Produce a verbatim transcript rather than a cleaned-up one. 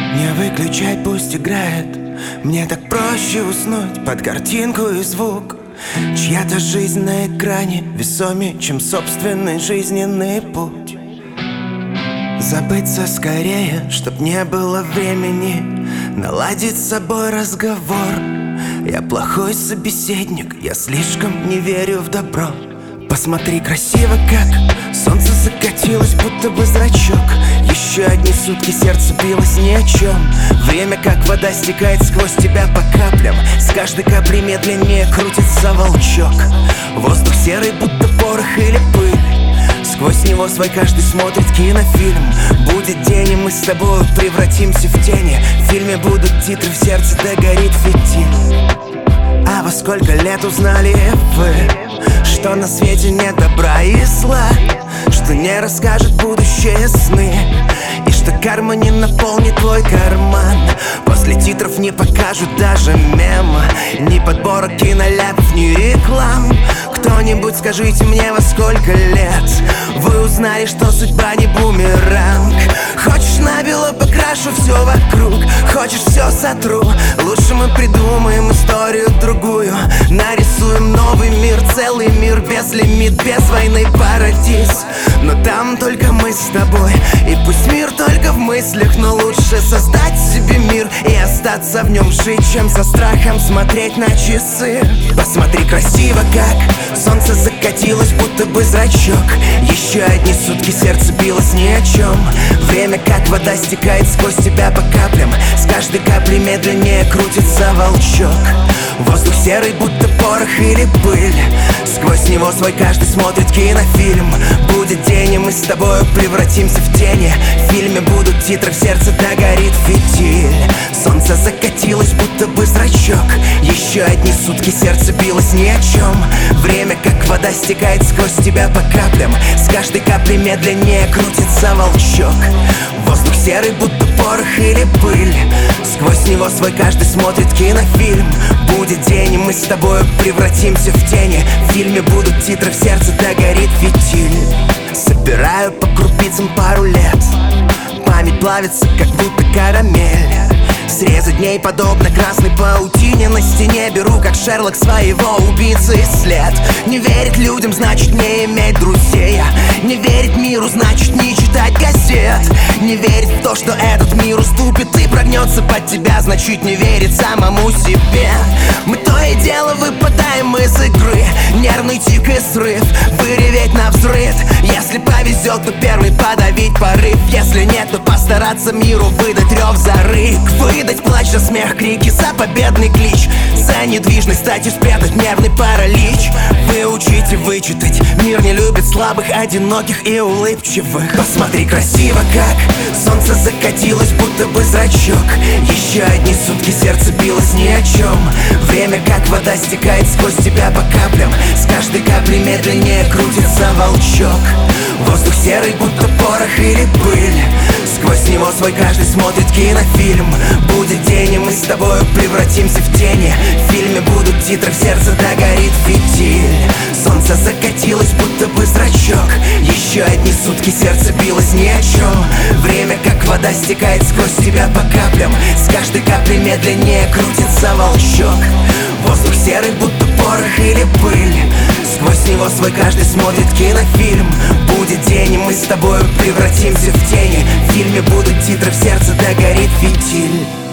Не выключай, пусть играет. Мне так проще уснуть под картинку и звук. Чья-то жизнь на экране весомее, чем собственный жизненный путь. Забыться скорее, чтоб не было времени наладить с собой разговор. Я плохой собеседник, я слишком не верю в добро. Посмотри красиво, как солнце закатилось, будто бы зрачок. Еще одни сутки, сердце билось ни о чем. Время, как вода, стекает сквозь тебя по каплям. С каждой капли медленнее крутится волчок. Воздух серый, будто порох или пыль. Сквозь него свой каждый смотрит кинофильм. Будет день, и мы с тобой превратимся в тени. В фильме будут титры, в сердце догорит фитиль. А во сколько лет узнали вы, что на свете нет добра и зла, что не расскажет будущее сны, и что карма не наполнит твой карман. После титров не покажут даже мема, ни подборок киноляпов, ни реклам. Кто-нибудь скажите мне, во сколько лет вы узнали, что судьба не бумеранг? Хочешь, набело покрашу все вокруг, хочешь, все сотру. Лучше мы придумаем историю другую, нарисуем новый мир, целый мир без лимит, без войны, парадиз. Но там только мы с тобой, и пусть мир только в мыслях, но лучше создать себе мир и остаться в нем жить, чем со страхом смотреть на часы. Посмотри красиво, как солнце закатилось, будто бы зрачок. Еще одни сутки, сердце билось ни о чем. Время, как вода, стекает сквозь тебя по каплям. С каждой капли медленнее крутится волчок. Воздух серый, будто порох или пыль. Сквозь него свой каждый смотрит кинофильм. Будет день, и мы с тобой превратимся в тени. В фильме будут титры, в сердце догорит фитиль. Солнце закатилось, будто бы зрачок. Еще одни сутки, сердце билось ни о чем. Время, как вода, стекает сквозь тебя по каплям. С каждой капли медленнее крутится волчок. Воздух серый, будто порох или пыль. Сквозь него свой каждый смотрит кинофильм. Будет день, и мы с тобой превратимся в тени. В фильме будут титры, в сердце догорит фитиль. Собираю по крупицам пару лет. Память плавится, как будто карамель. Срезы дней подобно красной паутине на стене. Беру, как Шерлок, своего убийцы след. Не верить людям, значит не иметь друзей. Не верить миру, значит не читать газет. Не верить в то, что этот мир уступит и прогнется под тебя, значит не верить самому себе. Мы то и дело выпадаем из игры. Нервный тик и срыв, выреветь на взрыв. Если повезет, то первый подавить порыв. Если нет, то постараться миру выдать рев за рык. Выдать плач за смех, крики за победный клич. За недвижность стать и спрятать нервный паралич. Выучить и вычитать, мир не любит слабых, одиноких и улыбчивых. Посмотри красиво, как солнце закатилось, будто бы зрачок. Еще одни сутки, сердце билось ни о чем. Время, как вода, стекает сквозь тебя по каплям. С каждой капли медленнее крутится волчок. Воздух серый, будто порох или пыль. Сквозь него свой каждый смотрит кинофильм. Будет день, и мы с тобой превратимся в тени. В фильме будут титры, в сердце догорит фитиль. Солнце закатилось, будто бы зрачок. Еще одни сутки, сердце билось ни о чем. Время, как вода, стекает сквозь тебя по каплям. С каждой капли медленнее крутится волчок. Воздух серый, будто порох или пыль. Сквозь него свой каждый смотрит кинофильм. Будет день, и мы с тобой превратимся в тени. В фильме будут титры, в сердце догорит фитиль.